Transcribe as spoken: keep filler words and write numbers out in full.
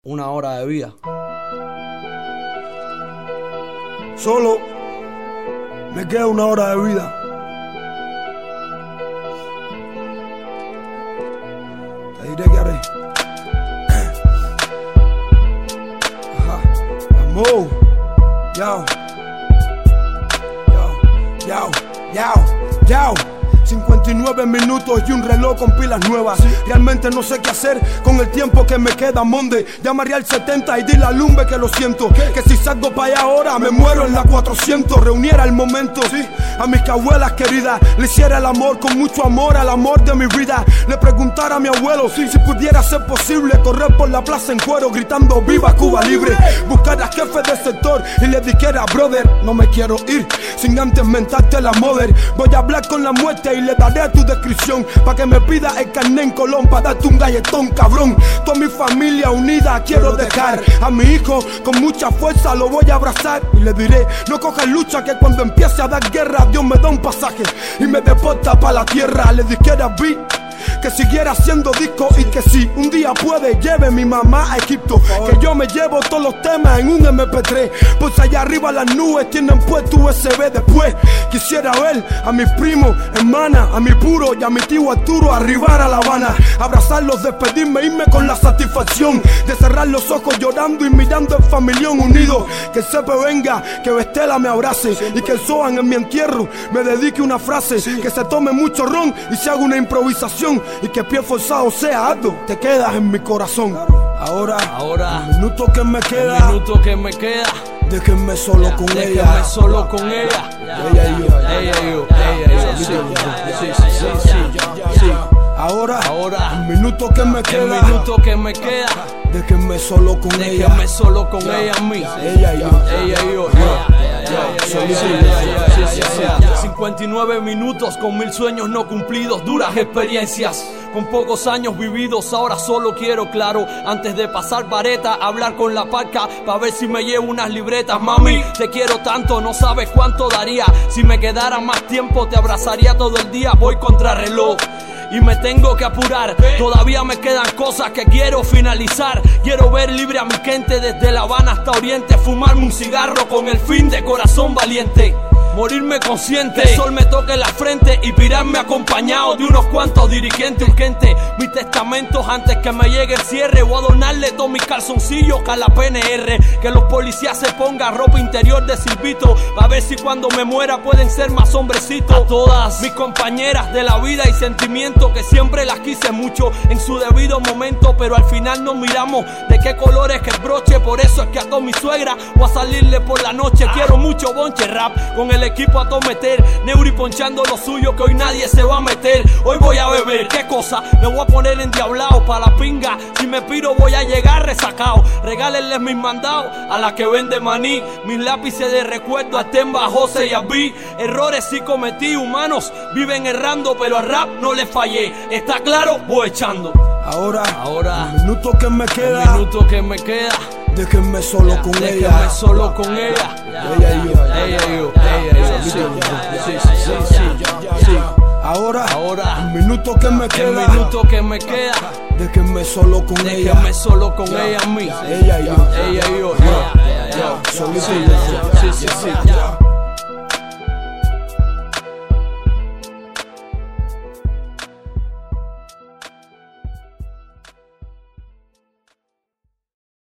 Una hora de vida. Solo me queda una hora de vida. Te diré que haré. Ajá. Vamos. Yao. Yao. Yao. Yao. Yao. cincuenta y nueve minutos y un reloj con pilas nuevas. Sí. Realmente no sé qué hacer con el tiempo que me queda. Monde, llamaría al setenta y dile a Lumbe que lo siento. ¿Qué? Que si salgo para allá ahora me muero en la cuatrocientos. Reuniera el momento, sí, a mis abuelas queridas. Le hiciera el amor con mucho amor al amor de mi vida. Le preguntara a mi abuelo, sí, si pudiera ser posible correr por la plaza en cuero gritando viva Cuba libre. Buscar a jefe del sector y le dijera, brother, no me quiero ir sin antes mentarte la mother. Voy a hablar con la muerte y le daré tu descripción pa' que me pida el carné en Colón pa' darte un galletón, cabrón. Toda mi familia unida quiero dejar. A mi hijo con mucha fuerza lo voy a abrazar y le diré, no cojas lucha que cuando empiece a dar guerra Dios me da un pasaje y me deporta pa' la tierra. Le dijera vi que siguiera haciendo disco y que si un día puede lleve mi mamá a Egipto. Que yo me llevo todos los temas en un eme pe tres, pues allá arriba las nubes tienen puesto u ese be. Después quisiera ver a mis primos, hermanas, a mi puro y a mi tío Arturo arribar a La Habana, abrazarlos, despedirme, irme con la satisfacción de cerrar los ojos llorando y mirando el familión unido. Que el Cepe venga, que Bestela me abrace y que el Zoan en mi entierro me dedique una frase. Que se tome mucho ron y se haga una improvisación y que pie forzado sea algo, te quedas en mi corazón. Ahora, Ahora, el minuto que me queda, el minuto que me queda, déjenme solo con déjenme ella. Déjenme solo con ella. Ella y yo, ella y yo, ella y yo, sí, sí, sí, sí, sí, sí. Ahora, Ahora, el minuto que me el queda, minuto que me queda, déjenme solo con ella. déjenme solo con ella a mí. Ella y yo, Ella y yo, cincuenta y nueve minutos con mil sueños no cumplidos, duras experiencias, con pocos años vividos. Ahora solo quiero claro, antes de pasar vareta, hablar con la parca pa' ver si me llevo unas libretas. Mami, te quiero tanto, no sabes cuánto daría. Si me quedara más tiempo te abrazaría todo el día. Voy contra reloj y me tengo que apurar, todavía me quedan cosas que quiero finalizar. Quiero ver libre a mi gente desde La Habana hasta Oriente, fumarme un cigarro con el fin de corazón valiente, morirme consciente, el sol me toque la frente y pirarme acompañado de unos cuantos dirigentes urgentes. Mis testamentos antes que me llegue el cierre, voy a donarle todos mis calzoncillos a la pe ene erre. Que los policías se pongan ropa interior de Silvito, a ver si cuando me muera pueden ser más hombrecitos. A todas mis compañeras de la vida y sentimiento, que siempre las quise mucho en su debido momento, pero al final nos miramos de qué color es que el broche. Por eso es que a toda mi suegra voy a salirle por la noche. Quiero mucho bonche rap con el equipo a todo meter, Neuri ponchando lo suyo que hoy nadie se va a meter. Hoy voy a beber, qué cosa, me voy a poner endiablado pa' la pinga. Si me piro voy a llegar resacao. Regálenles mis mandados a la que vende maní, mis lápices de recuerdo a Temba, José y a B. Errores sí cometí, humanos viven errando, pero al rap no le fallé. Está claro, voy echando. Ahora, Ahora, el minuto que me queda, el minuto que me queda, déjenme solo con déjenme ella. solo con ella. Ella y yo, Ella y yo, ella y yo, sí, sí, sí, sí, sí, sí. Ahora, Ahora, el minuto que me el queda, minuto que me queda, déjenme solo con ella. déjenme solo con ella a mí. Ella y yo, Ella y yo, yo, yo, solito. sí, sí, sí, sí.